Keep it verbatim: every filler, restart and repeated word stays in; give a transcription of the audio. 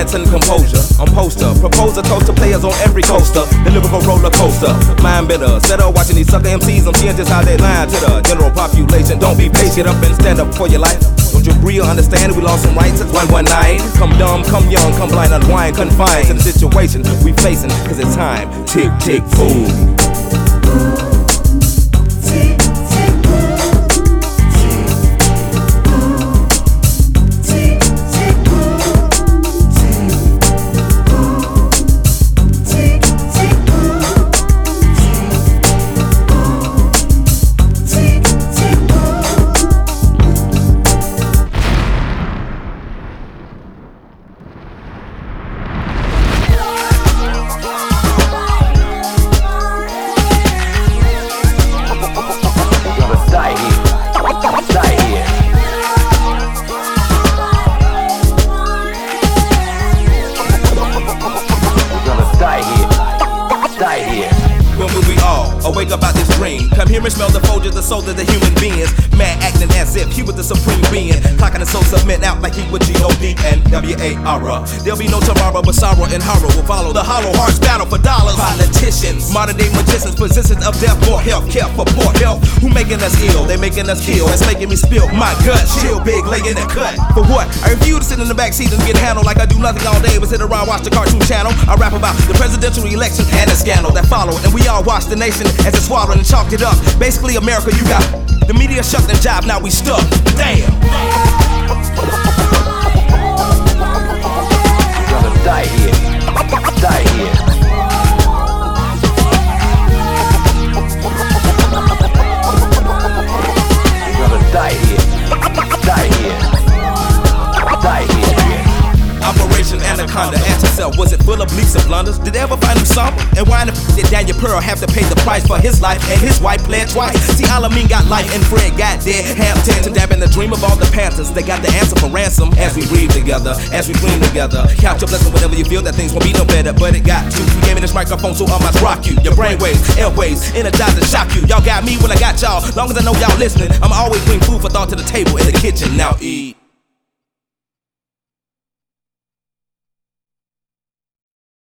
Silence and composure. I'm poster. Propose a toast to players on every coaster. The lyrical roller coaster. Mind bender. Instead of watching these sucker M Cs, I'm seeing just how they lie to the general population. Don't be patient, up and stand up for your life. Don't you agree or understand we lost some rights? It's one one night. Come dumb, come young, come blind, unwind, confined to the situation we facing. Cause it's time. Tick, tick, boom. Wake up out this dream. Come here and smell the folds, the souls of the human beings. Man acting as if he was the supreme being. Clocking the soul submit out like he would G O D and W A R A. There'll be no tomorrow, but sorrow and horror will follow. The hollow hearts battle for dollars. Politicians, modern day magicians, positions of death, more health, care for poor health. Who making us ill? They making us kill. It's making me spill my guts. Chill big, lay in the cut. For what? I refuse to sit in the back seat and get handled like I do nothing all day but sit around watch the Cartoon Channel. I rap about the presidential election and the scandal that followed, and we all watch the nation as it swallowed and chalked it up. Basically, America, you got the media shut their job, now we stuck. Damn. We're gonna die here. Die here. We're gonna die here. Die here. Die here. Operation Anaconda, ask yourself, was it full of bleeps and blunders? Did they ever find him something? And why in the f did Daniel Pearl have to pay the price for his life and his wife played twice? See, Alameen got life and Fred got dead. Hampton to dab in the dream of all the Panthers. They got the answer for ransom as we breathe together, as we dream together. Count your blessing whenever you feel that things won't be no better, but it got to. You gave me this microphone, so I must rock you. Your brainwaves, airwaves, energize and shock you. Y'all got me when I got y'all. Long as I know y'all listening, I'ma always bring food for thought to the table in the kitchen. Now eat.